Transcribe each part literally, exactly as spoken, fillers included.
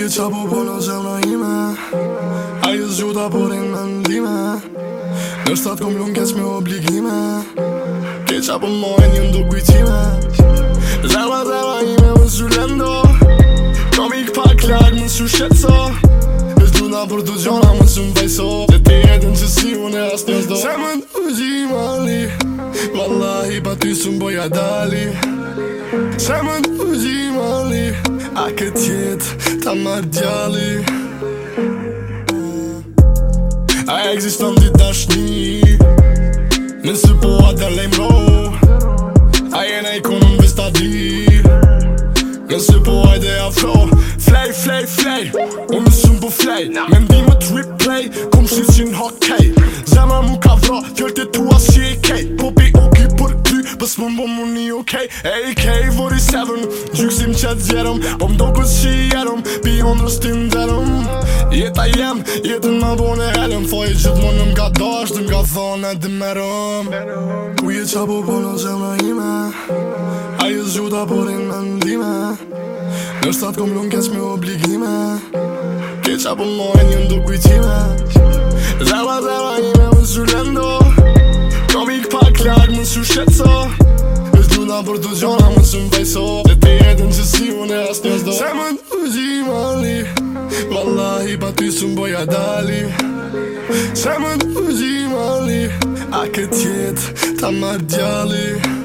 Ku je qa po po në zemra ime Ajo zgjuta po rinë mendime Nështë atë kom lunë keq me obligime Ke qa po mojnë një ndo kujtime Zemra zemra ime më zhulendo Kom ik pak larg më su shetso Vesh duna për du gjona më su mbajso Dhe ti jetën që si unë e as njës do Se më në gjimali Wallahi pa ty su mboja dali Se më në gjimali A këtë jetë ta marrë djali A eksiston t'i dashni Nëse po atë lejmë ro A jena i konën ves t'a di Nëse po ajde afro Flej, flej, flej Unë nësëm po flej Mendimet replay Kom shqit qin hokej Zemra mu ka vra Fjallët e tua si e kej Po pi oki për ty Bës më më më një okej A K forty-seven Gjyksim qëtë zjerëm Po mdo këtë që i jerëm Pi ondrës ti nderëm Jeta jem Jetën më bone helëm Foj gjithë më në mga dasht Dë nga thone dë merëm Ku je qa po po në zemra ime Ajo zgjuta po rinë mendime Nështë atë kom lunë keq me obligime Ke qa po mojnë një ndo kujtime Zemra zemra ime më zhulendo Kom ik pak larg më su shetso Vesh duna për du gjona më su mbajso Dhe ti jetën që si unë e as njës do Se më në gjimali Wallahi pa ty su mboja dali Se më në gjimali A këtë jetë ta marrë djali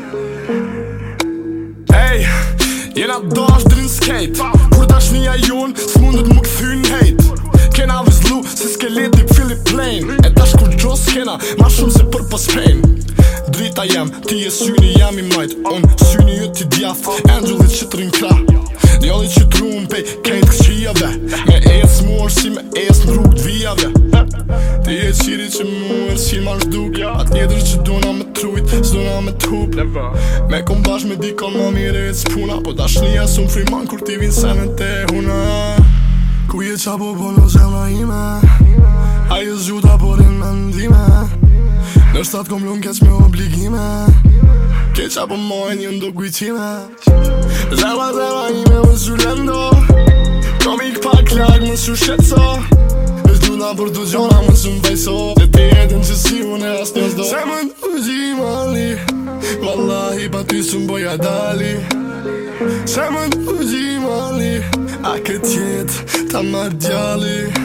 Ej, jena dash drin skate Kur dashnia jon s'mundet më këthy n'hejt Kena vizlu se skeleti Philip Lane E tash kur gjos kena ma shumë se për pas pain Drita jem, ti e syni jam i majt Unë syni ju ti djath, angelit që t'rin kra Djalli që t'rum pej, kejt këshijave Me es muar si me es në rrug t'vijave Ti e qiri që muar si ma shduk At njetër që duna me trujt, s'duna me t'hup Me kom bash me dikon ma mire e c'puna Po dashnia s'un friman kur ti vin senet e huna Ku je qa po po në zemra ime Ajo zgjuta po rinë mendime Nështë atë kom lunë keq me obligime Ke qa po mojnë një ndo kujtime Zemra zemra ime më zhulendo Kom ik pak larg më su shetso Vesh duna për du gjona më su mbajso Dhe ti jetën që si unë e as njës do Se më në gjimali Wallahi pa ty su mboja dali Se më në gjimali A këtë jetë ta marrë djali